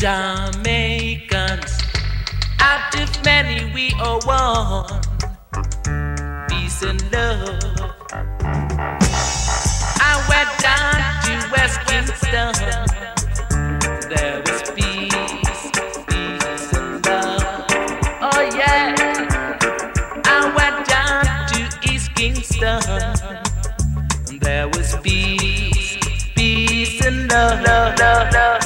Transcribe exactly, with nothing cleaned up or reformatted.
Jamaicans, out of many we are one. Peace and love. I went down to West Kingston. There was peace, peace and love. Oh yeah. I went down to East Kingston. There was peace, peace and love, love, love, love.